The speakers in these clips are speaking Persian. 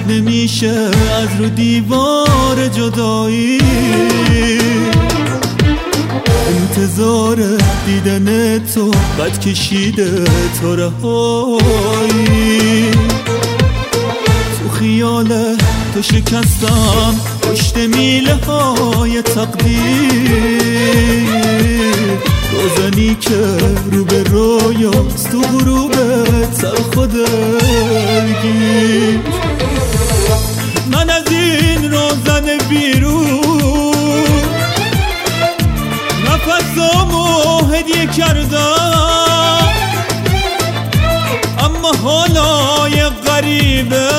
نمیشه از رو دیوار جدایی، انتظار دیدن تو قد کشیده تا رهایی. تو خیال تو شکستم پشت میله های تقدیر، روزنی که رو به رویاست تو غروبت سر خودگیر. من از این روزن بیرون نفسامو هدیه کردم، اما حالای غریبه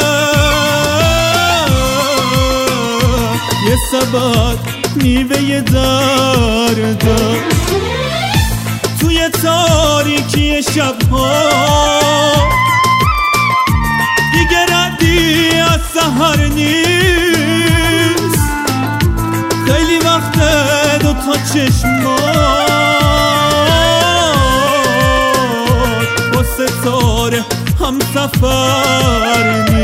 یه سبد میوه دردم. توی تاریکی شبها دیگه ردی از سحر نیست، خیلی وقته دوتا چشمات با ستاره هم سفر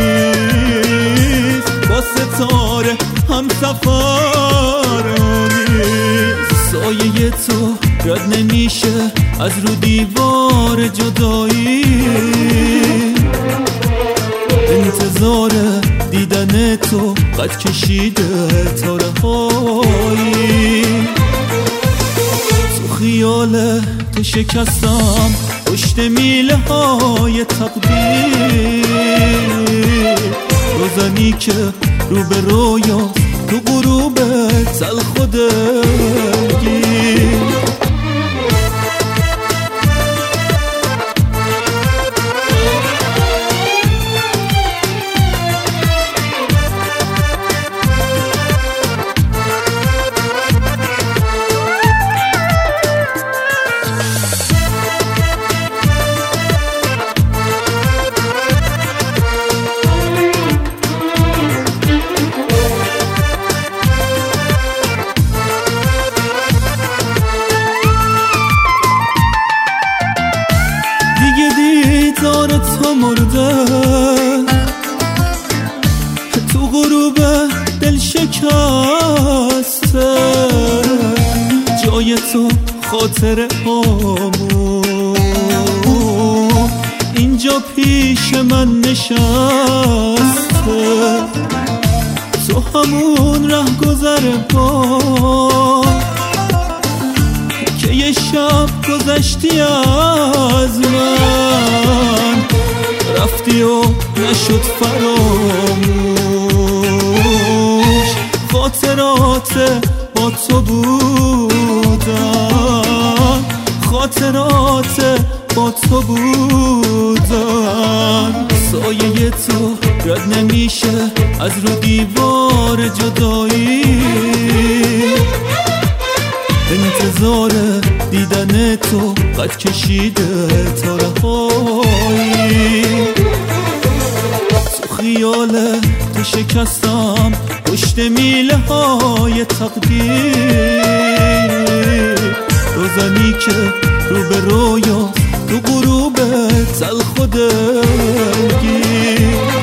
نیست، با ستاره هم سفر نیست. سایه تو رد نمیشه از رو دیوار جدایی، انتظار دیدن تو قد کشیده تا رهایی. تو خیال تو شکستم پشت میله های تقدیر، روزنی که رو به رویاست تو غروبت سل خودگیر. تو مرده تو غروب دل شکسته، جای تو خاطر هامو اینجا پیش من نشسته. تو همون ره گذر با که یه شب گذشتی از من، رفتی و نشد فراموش، خاطرات با تو بودن، خاطرات با تو بودن. سایه تو رد نمیشه از رو دیوار جدایی، انتظار دیدن تو قد کشیده تا رهایی. تو خیال تو شکستم پشت میله های تقدیر، روزنی که رو به رویاست تو غروبت سل خودگیر.